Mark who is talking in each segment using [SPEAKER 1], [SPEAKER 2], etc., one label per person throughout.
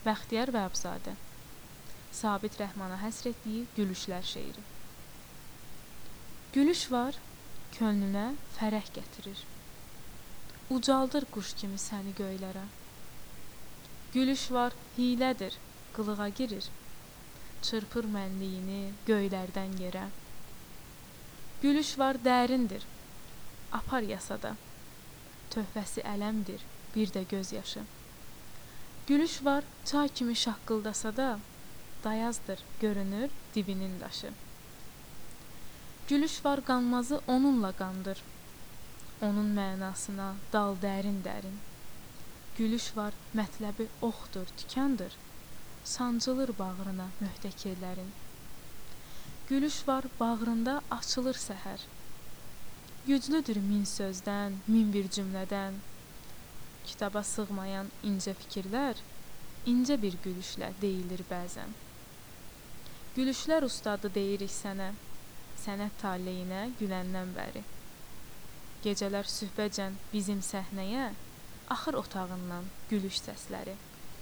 [SPEAKER 1] Bəxtiyar Vəbzadə. Sabit Rəhmana həsr etdiyi Gülüşlər şeiri. Gülüş var, könlünə fərəh gətirir. Ucaldır quş kimi səni göylərə. Gülüş var, hilədir, qılığa girir. Çırpır mənliyini göylərdən yerə. Gülüş var, dərindir, apar yasada. Töhfəsi ələmdir, bir də göz yaşı. Gülüş var, çay kimi şaqqıldasa da, dayazdır, görünür dibinin daşı. Gülüş var, qanmazı onunla qandır. Onun mənasına dal dərin-dərin. Gülüş var, mətləbi oxdur, tikandır. Sancılır bağrına möhtəkirlərin. Gülüş var, bağrında açılır səhər. Güclüdür min sözdən, min bir cümlədən. Kitaba sığmayan incə fikirlər, incə bir gülüşlə deyilir bəzən. Gülüşlər ustadı deyirik sənə, sənət taleyinə güləndən bəri. Gecələr sühbəcən bizim səhnəyə, axır otağından gülüş səsləri.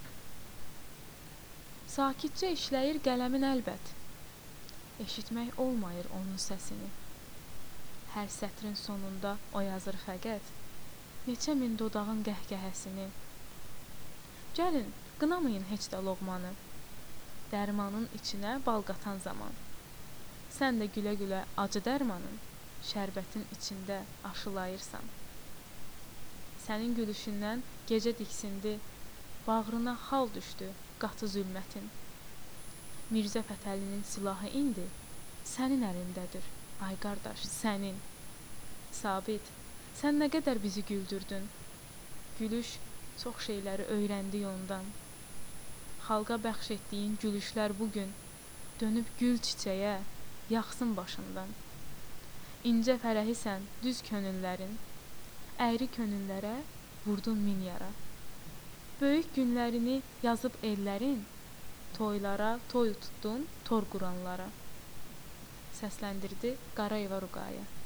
[SPEAKER 1] Sakitcə işləyir qələmin əlbət, eşitmək olmayır onun səsini. Hər sətrin sonunda o yazır fəqət, neçə min dodağın qəhqəhəsini. Gəlin, qınamayın heç də loğmanı, dərmanın içinə bal qatan zaman. Sən də gülə-gülə acı dərmanın, şərbətin içində aşılayırsan. Sənin gülüşündən gecə diksindi, bağrına xal düşdü qatı zülmətin. Mirzə Fətəlinin silahı indi sənin əlindədir, ay qardaş, sənin. Sabit, sən nə qədər bizi güldürdün. Gülüş çox şeyləri öyrəndik ondan. Xalqa bəxş etdiyin gülüşlər bugün dönüb gül çiçəyə, yaxsın başından. İncə fərəhisən düz könüllərin, əyri könüllərə vurdun min yara. Böyük günlərini yazıb ellərin, toylara toy tutdun tor quranlara. Səsləndirdi Qarayeva Ruqayyə.